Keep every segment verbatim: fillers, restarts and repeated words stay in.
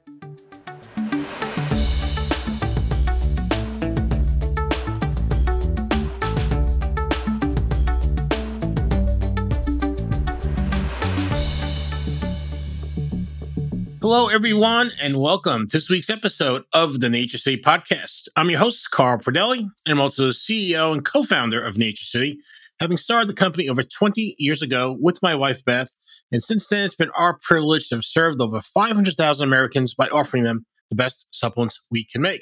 Hello, everyone, and welcome to this week's episode of the Nature City Podcast. I'm your host, Carl Pradelli, and I'm also the C E O and co-founder of Nature City, having started the company over twenty years ago with my wife, Beth. And since then, it's been our privilege to have served over five hundred thousand Americans by offering them the best supplements we can make.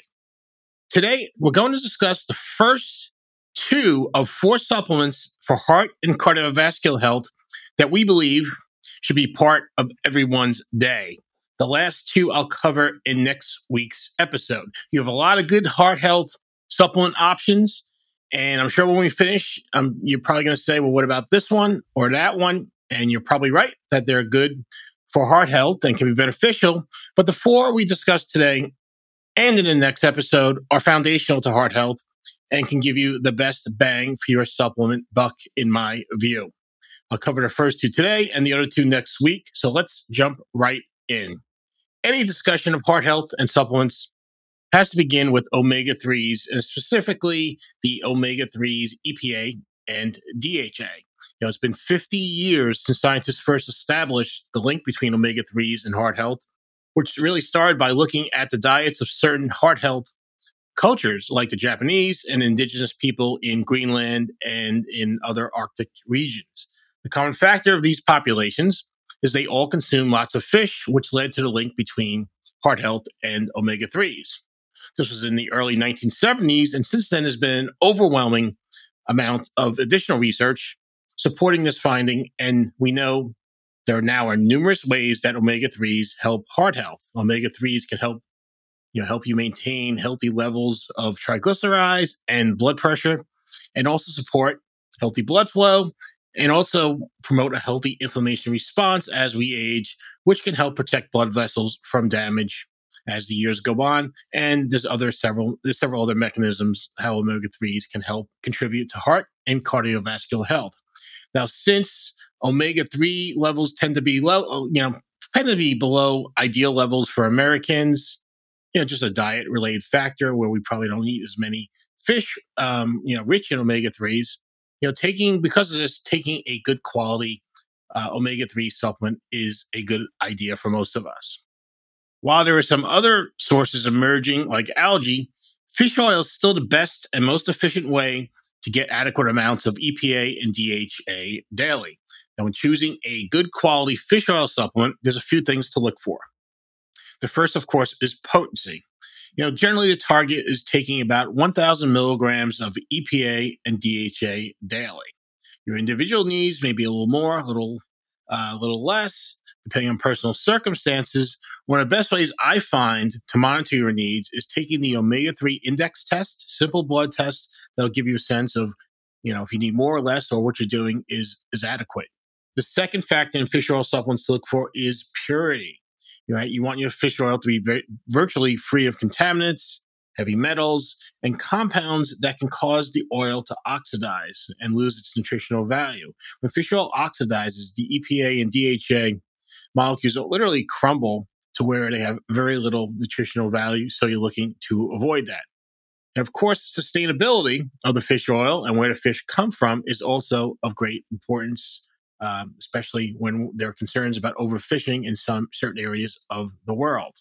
Today, we're going to discuss the first two of four supplements for heart and cardiovascular health that we believe should be part of everyone's day. The last two I'll cover in next week's episode. You have a lot of good heart health supplement options. And I'm sure when we finish, um, you're probably going to say, well, what about this one or that one? And you're probably right that they're good for heart health and can be beneficial. But the four we discussed today and in the next episode are foundational to heart health and can give you the best bang for your supplement buck, in my view. I'll cover the first two today and the other two next week. So let's jump right in. Any discussion of heart health and supplements has to begin with omega threes, and specifically the omega threes E P A and D H A. You know, it's been fifty years since scientists first established the link between omega threes and heart health, which really started by looking at the diets of certain heart health cultures like the Japanese and indigenous people in Greenland and in other Arctic regions. The common factor of these populations is they all consume lots of fish, which led to the link between heart health and omega threes. This was in the early nineteen seventies, and since then there's been an overwhelming amount of additional research supporting this finding, and we know there now are numerous ways that omega threes help heart health. Omega threes can help, you know, help you maintain healthy levels of triglycerides and blood pressure, and also support healthy blood flow, and also promote a healthy inflammation response as we age, which can help protect blood vessels from damage as the years go on. And there's other several there's several other mechanisms how omega threes can help contribute to heart and cardiovascular health. Now, since omega three levels tend to be low, you know, tend to be below ideal levels for Americans, you know, just a diet related factor where we probably don't eat as many fish, um, you know, rich in omega threes. You know, taking, because of this, taking a good quality uh, omega three supplement is a good idea for most of us. While there are some other sources emerging, like algae, fish oil is still the best and most efficient way to get adequate amounts of E P A and D H A daily. Now, when choosing a good quality fish oil supplement, there's a few things to look for. The first, of course, is potency. You know, generally the target is taking about one thousand milligrams of E P A and D H A daily. Your individual needs may be a little more, a little, uh, a little less, depending on personal circumstances. One of the best ways I find to monitor your needs is taking the omega three index test, simple blood test that'll give you a sense of, you know, if you need more or less or what you're doing is, is adequate. The second factor in fish oil supplements to look for is purity. Right? You want your fish oil to be very, virtually free of contaminants, heavy metals, and compounds that can cause the oil to oxidize and lose its nutritional value. When fish oil oxidizes, the E P A and D H A molecules will literally crumble to where they have very little nutritional value, so you're looking to avoid that. And of course, sustainability of the fish oil and where the fish come from is also of great importance, Um, especially when there are concerns about overfishing in some certain areas of the world.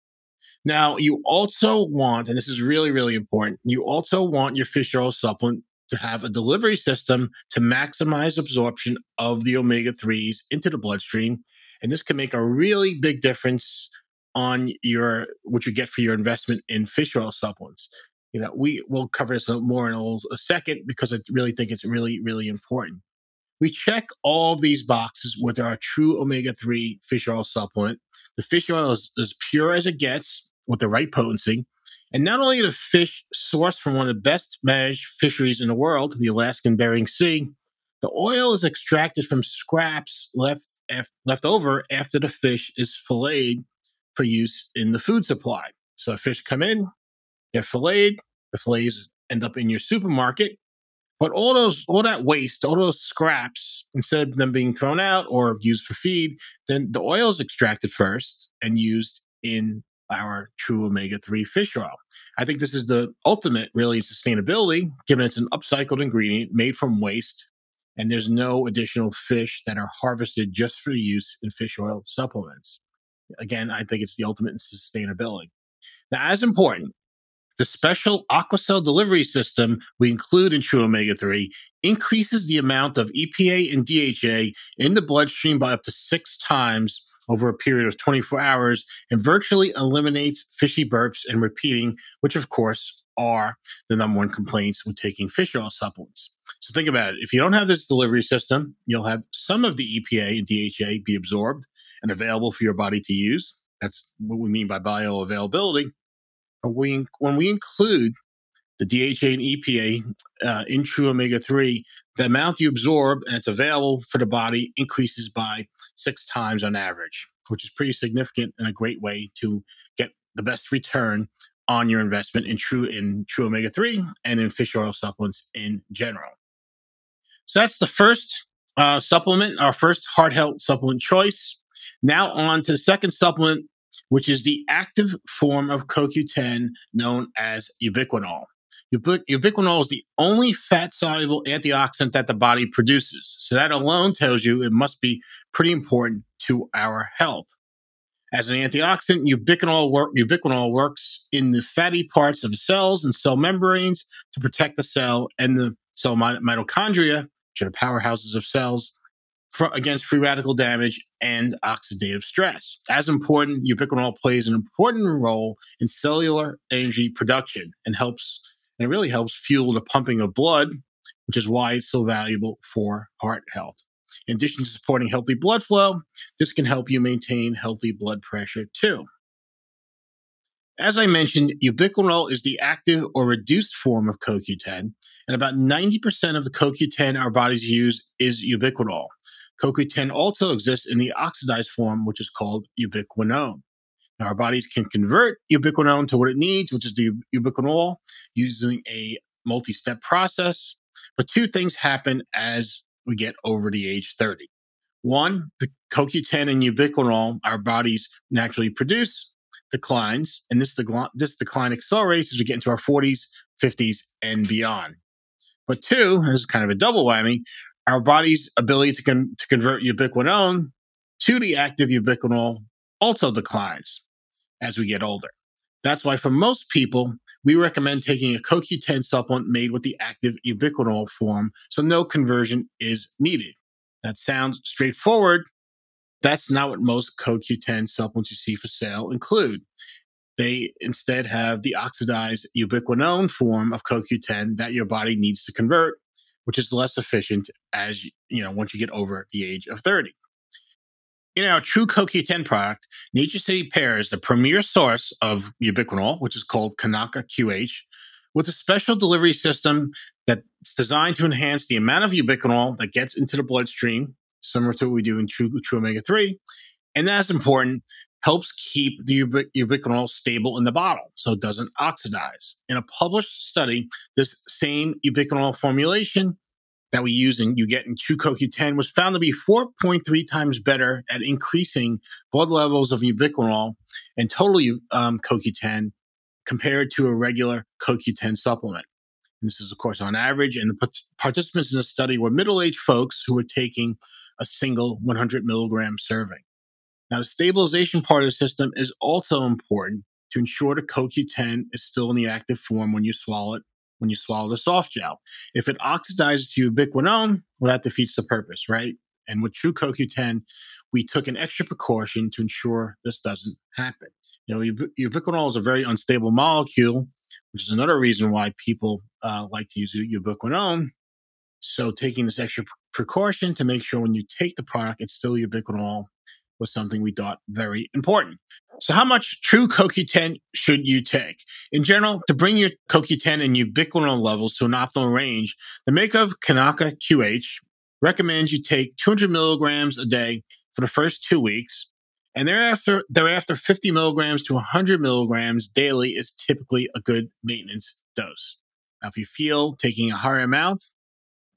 Now, you also want, and this is really, really important, you also want your fish oil supplement to have a delivery system to maximize absorption of the omega threes into the bloodstream. And this can make a really big difference on your what you get for your investment in fish oil supplements. You know, we will cover this more in a, little, a second because I really think it's really, really important. We check all of these boxes with our true omega three fish oil supplement. The fish oil is as pure as it gets with the right potency. And not only are the fish sourced from one of the best managed fisheries in the world, the Alaskan Bering Sea, the oil is extracted from scraps left, af- left over after the fish is filleted for use in the food supply. So fish come in, get filleted, the fillets end up in your supermarket. But all those, all that waste, all those scraps, instead of them being thrown out or used for feed, then the oil is extracted first and used in our true omega three fish oil. I think this is the ultimate, really, in sustainability, given it's an upcycled ingredient made from waste, and there's no additional fish that are harvested just for use in fish oil supplements. Again, I think it's the ultimate in sustainability. Now, as important, the special Aquacell delivery system we include in True Omega three increases the amount of E P A and D H A in the bloodstream by up to six times over a period of twenty-four hours and virtually eliminates fishy burps and repeating, which of course are the number one complaints when taking fish oil supplements. So think about it. If you don't have this delivery system, you'll have some of the E P A and D H A be absorbed and available for your body to use. That's what we mean by bioavailability. But we, when we include the D H A and E P A uh, in True Omega three, the amount you absorb and it's available for the body increases by six times on average, which is pretty significant and a great way to get the best return on your investment in True in True Omega three and in fish oil supplements in general. So that's the first uh, supplement, our first heart health supplement choice. Now on to the second supplement, which is the active form of C O Q ten known as ubiquinol. Ubiqu- ubiquinol is the only fat-soluble antioxidant that the body produces. So that alone tells you it must be pretty important to our health. As an antioxidant, ubiquinol, work, ubiquinol works in the fatty parts of the cells and cell membranes to protect the cell and the cell mitochondria, which are the powerhouses of cells, for, against free radical damage and oxidative stress. As important, ubiquinol plays an important role in cellular energy production and helps, and it really helps fuel the pumping of blood, which is why it's so valuable for heart health. In addition to supporting healthy blood flow, this can help you maintain healthy blood pressure too. As I mentioned, ubiquinol is the active or reduced form of C O Q ten, and about ninety percent of the C O Q ten our bodies use is ubiquinol. C O Q ten also exists in the oxidized form, which is called ubiquinone. Now, our bodies can convert ubiquinone to what it needs, which is the ubiquinol, using a multi-step process. But two things happen as we get over the age thirty. One, the C O Q ten and ubiquinol our bodies naturally produce declines, and this, degl- this decline accelerates as we get into our forties, fifties, and beyond. But two, this is kind of a double whammy, our body's ability to, con- to convert ubiquinone to the active ubiquinol also declines as we get older. That's why for most people, we recommend taking a C O Q ten supplement made with the active ubiquinol form, so no conversion is needed. That sounds straightforward. That's not what most C O Q ten supplements you see for sale include. They instead have the oxidized ubiquinone form of C O Q ten that your body needs to convert, which is less efficient as you know once you get over the age of thirty. In our true C O Q ten product, Nature City pairs the premier source of ubiquinol, which is called Kanaka Q H, with a special delivery system that's designed to enhance the amount of ubiquinol that gets into the bloodstream, similar to what we do in True, true Omega three. And that's important, helps keep the ubiq- ubiquinol stable in the bottle so it doesn't oxidize. In a published study, this same ubiquinol formulation that we use and you get in True C O Q ten was found to be four point three times better at increasing blood levels of ubiquinol and total um, C O Q ten compared to a regular C O Q ten supplement. And this is, of course, on average. And the participants in the study were middle-aged folks who were taking a single one hundred milligram serving. Now, the stabilization part of the system is also important to ensure the C O Q ten is still in the active form when you swallow it, when you swallow the soft gel. If it oxidizes to ubiquinone, well, that defeats the purpose, right? And with True C O Q ten, we took an extra precaution to ensure this doesn't happen. You know, ub- ubiquinol is a very unstable molecule, which is another reason why people uh, like to use ubiquinone. So taking this extra precaution to make sure when you take the product, it's still ubiquinol was something we thought very important. So how much true C O Q ten should you take? In general, to bring your C O Q ten and ubiquinol levels to an optimal range, the maker of Kanaka Q H recommends you take two hundred milligrams a day for the first two weeks. And thereafter, thereafter fifty milligrams to one hundred milligrams daily is typically a good maintenance dose. Now, if you feel taking a higher amount,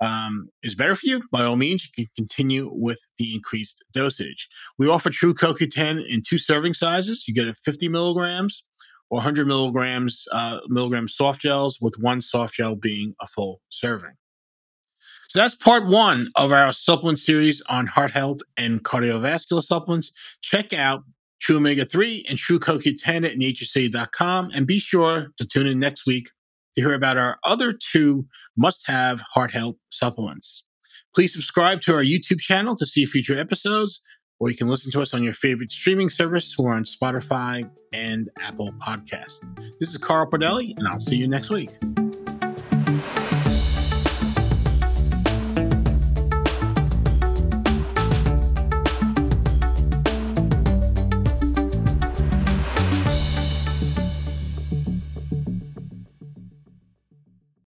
um, is better for you, by all means, you can continue with the increased dosage. We offer True C O Q ten in two serving sizes. You get it fifty milligrams or one hundred milligrams uh, milligram soft gels, with one soft gel being a full serving. So that's part one of our supplement series on heart health and cardiovascular supplements. Check out True Omega three and True C O Q ten at nature city dot com, and be sure to tune in next week to hear about our other two must-have heart health supplements. Please subscribe to our YouTube channel to see future episodes, or you can listen to us on your favorite streaming service. We're on Spotify and Apple Podcasts. This is Carl Pordelli, and I'll see you next week.